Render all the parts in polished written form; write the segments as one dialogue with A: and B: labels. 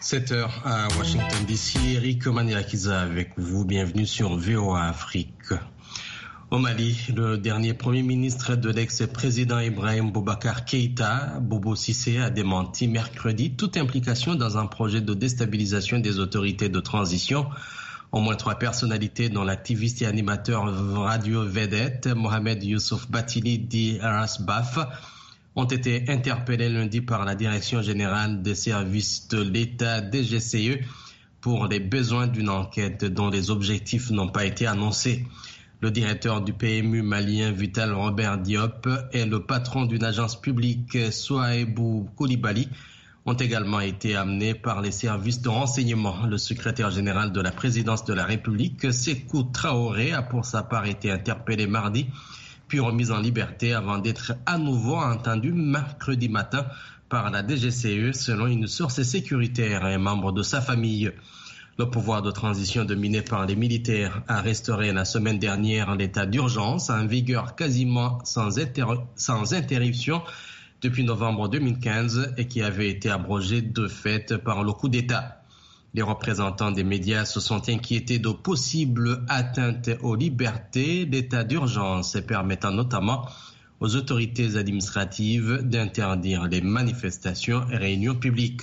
A: 7h à Washington DC, Eric Maniakiza avec vous. Bienvenue sur VOA Afrique. Au Mali, le dernier premier ministre de l'ex-président Ibrahim Boubacar Keïta, Bobo Cissé, a démenti mercredi toute implication dans un projet de déstabilisation des autorités de transition. Au moins 3 personnalités, dont l'activiste et animateur radio-vedette Mohamed Youssouf Batili dit Rasbaf, ont été interpellés lundi par la Direction générale des services de l'État DGCE pour les besoins d'une enquête dont les objectifs n'ont pas été annoncés. Le directeur du PMU malien Vital Robert Diop et le patron d'une agence publique Souaibou Koulibaly ont également été amenés par les services de renseignement. Le secrétaire général de la présidence de la République, Sékou Traoré, a pour sa part été interpellé mardi, puis remis en liberté avant d'être à nouveau entendu mercredi matin par la DGCE, selon une source sécuritaire et un membre de sa famille. Le pouvoir de transition dominé par les militaires a restauré la semaine dernière l'état d'urgence en vigueur quasiment sans interruption depuis novembre 2015 et qui avait été abrogé de fait par le coup d'État. Les représentants des médias se sont inquiétés de possibles atteintes aux libertés d'état d'urgence, permettant notamment aux autorités administratives d'interdire les manifestations et réunions publiques.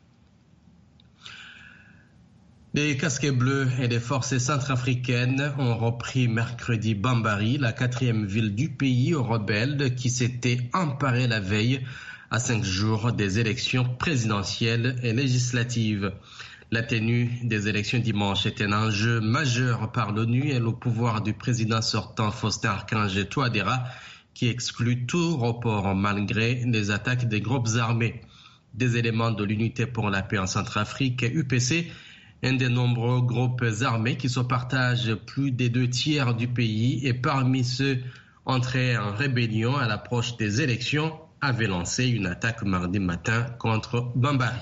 A: Les casquets bleus et les forces centrafricaines ont repris mercredi Bambari, la 4e ville du pays, aux rebelles qui s'étaient emparés la veille à 5 jours des élections présidentielles et législatives. La tenue des élections dimanche est un enjeu majeur par l'ONU et le pouvoir du président sortant Faustin Archange Touadéra qui exclut tout report malgré les attaques des groupes armés. Des éléments de l'Unité pour la paix en Centrafrique, UPC, un des nombreux groupes armés qui se partagent plus des 2 tiers du pays et parmi ceux entrés en rébellion à l'approche des élections, avait lancé une attaque mardi matin contre Bambari.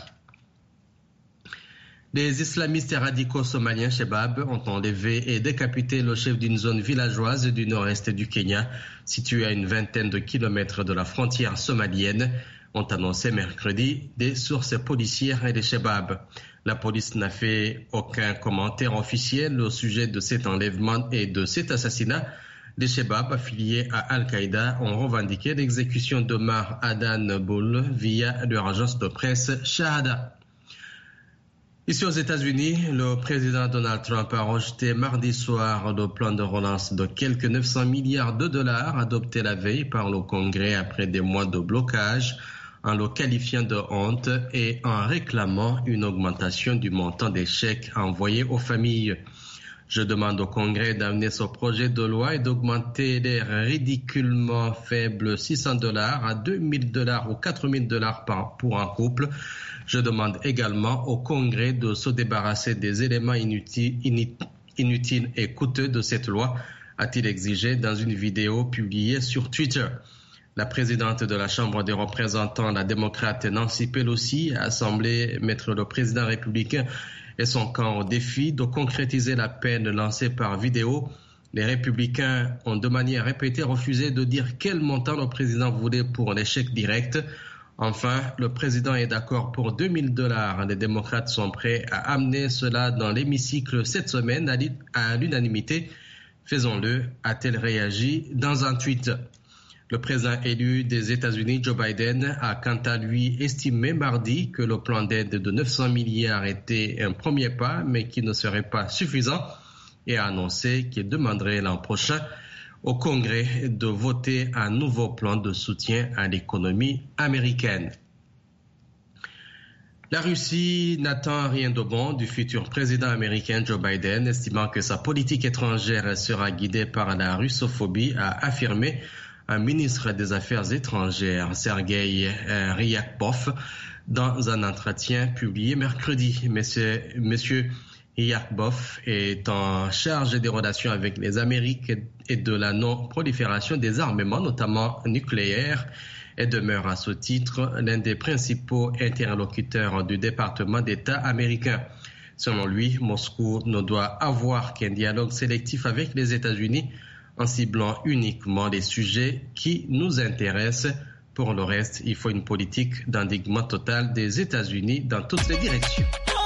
A: Les islamistes radicaux somaliens Shebab ont enlevé et décapité le chef d'une zone villageoise du nord-est du Kenya, située à une vingtaine de kilomètres de la frontière somalienne, ont annoncé mercredi des sources policières et des Shebab. La police n'a fait aucun commentaire officiel au sujet de cet enlèvement et de cet assassinat. Les Shebab affiliés à Al-Qaïda ont revendiqué l'exécution d'Omar Adan Boul via leur agence de presse Shahada. Ici aux États-Unis, le président Donald Trump a rejeté mardi soir le plan de relance de quelques 900 milliards de dollars adopté la veille par le Congrès après des mois de blocage, en le qualifiant de honte et en réclamant une augmentation du montant des chèques envoyés aux familles. Je demande au Congrès d'amener ce projet de loi et d'augmenter les ridiculement faibles $600 à $2,000 ou $4,000 pour un couple. Je demande également au Congrès de se débarrasser des éléments inutiles et coûteux de cette loi, a-t-il exigé dans une vidéo publiée sur Twitter. La présidente de la Chambre des représentants, la démocrate Nancy Pelosi, a semblé mettre le président républicain et son camp au défi de concrétiser la peine lancée par vidéo. Les républicains ont de manière répétée refusé de dire quel montant le président voulait pour les chèques directs. Enfin, le président est d'accord pour $2,000. Les démocrates sont prêts à amener cela dans l'hémicycle cette semaine à l'unanimité. Faisons-le, a-t-elle réagi dans un tweet. Le président élu des États-Unis, Joe Biden, a quant à lui estimé mardi que le plan d'aide de 900 milliards était un premier pas, mais qui ne serait pas suffisant, et a annoncé qu'il demanderait l'an prochain au Congrès de voter un nouveau plan de soutien à l'économie américaine. La Russie n'attend rien de bon du futur président américain Joe Biden, estimant que sa politique étrangère sera guidée par la russophobie, a affirmé un ministre des Affaires étrangères, Sergei Ryabkov, dans un entretien publié mercredi. Monsieur Ryabkov est en charge des relations avec les Amériques et de la non-prolifération des armements, notamment nucléaires, et demeure à ce titre l'un des principaux interlocuteurs du département d'État américain. Selon lui, Moscou ne doit avoir qu'un dialogue sélectif avec les États-Unis en ciblant uniquement les sujets qui nous intéressent. Pour le reste, il faut une politique d'endiguement total des États-Unis dans toutes les directions.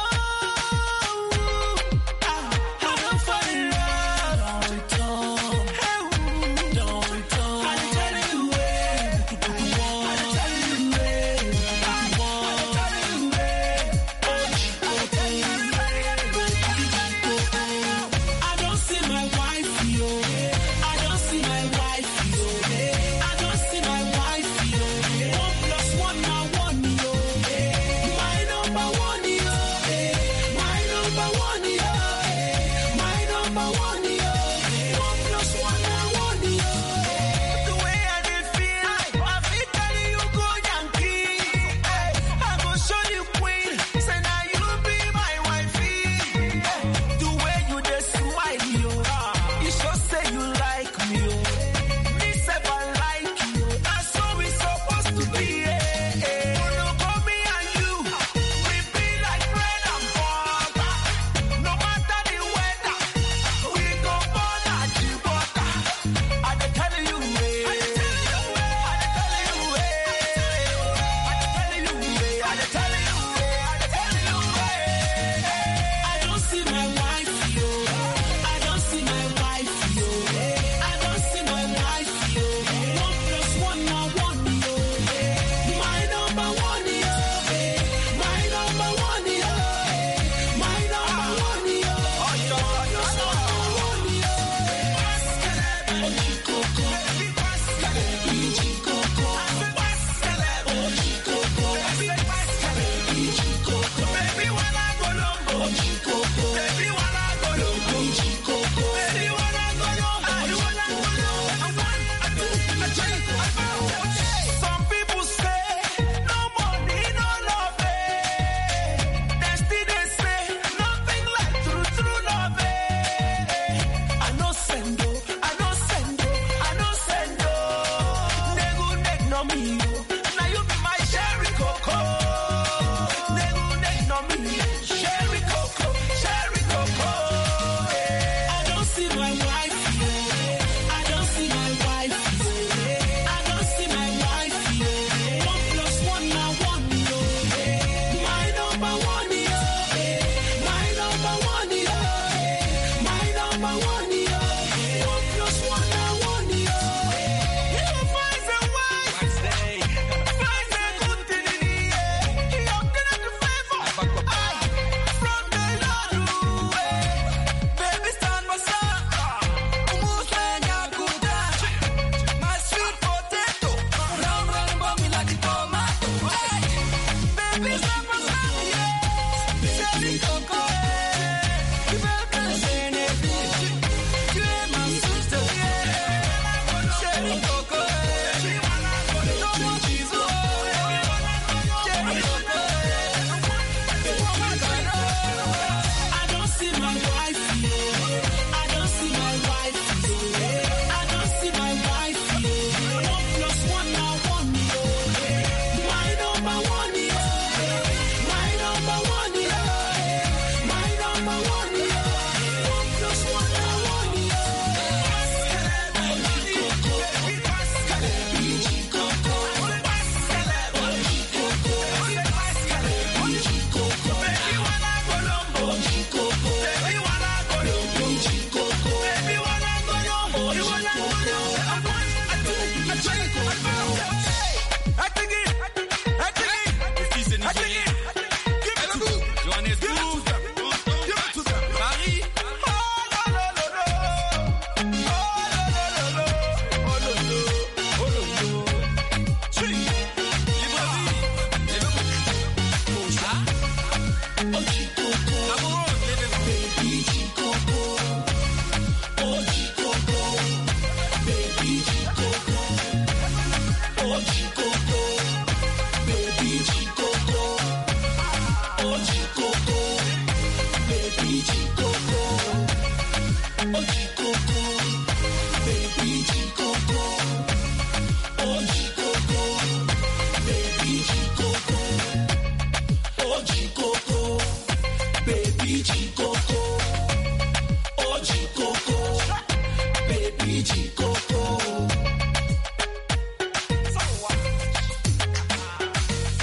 B: Beach.